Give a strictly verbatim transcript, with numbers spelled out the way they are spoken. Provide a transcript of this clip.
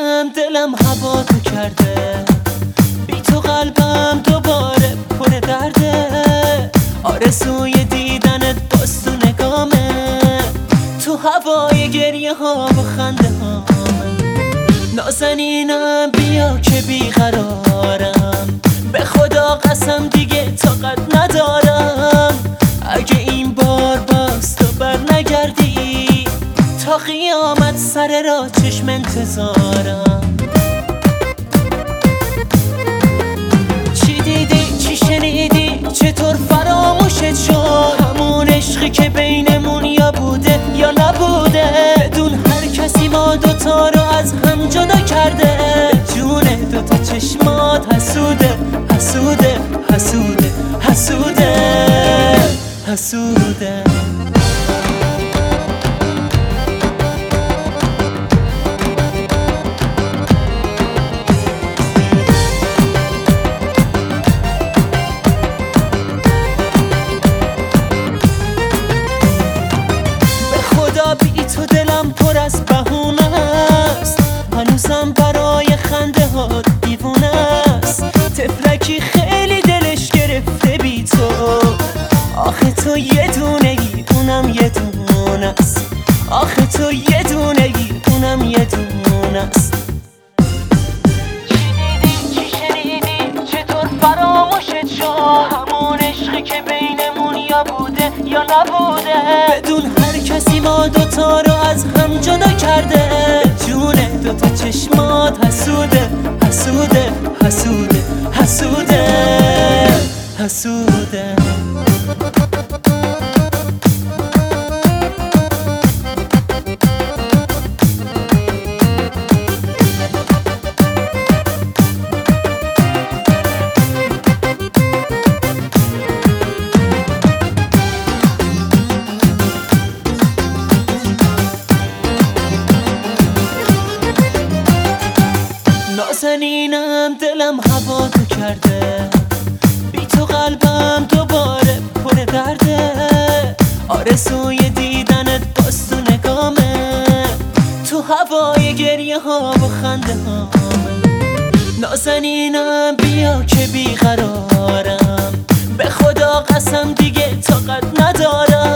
نازنینم دلم هوا تو کرده، بی تو قلبم دوباره پر درده. آرزوی دیدنت باز تو نگامه، تو هوای گریه ها و خنده هامه. نازنینم بیا که بیقرارم، به خدا قسم دیگه طاقت ندارم. اگه این بار باز تو بر نگردی، تا قیامت سر را چشم انتظارم. چی دیدی چی شنیدی چطور فراموشت شد؟ همون عشقی که بینمون یا بوده یا نبوده، بدون هر کسی ما دوتا رو از هم جدا کرده. جون دوتا چشمات حسوده حسوده حسوده حسوده حسوده. بی تو دلم پر از بهونه است، هنوزم برای خنده ها دیوونه است. طفلکی خیلی دلش گرفته بی تو، آخه تو یه دونه ای اونم یه دونه است. آخه تو یه دونه ای اونم یه دونه است. چی دیدی چی شنیدی چطور فراموشت شد؟ همون عشقی که بینمون یا بوده یا نبوده، بدون هر کسی ما دوتا رو از هم جدا کرده. جون دوتا چشمات حسوده حسوده حسوده حسوده حسوده. نازنینم دلم هوا تو کرده، بی تو قلبم دوباره پر درده. آرزوی دیدنت باز تو نگامه، تو هوای گریه ها و خنده هامه. نازنینم بیا که بیقرارم، به خدا قسم دیگه طاقت ندارم.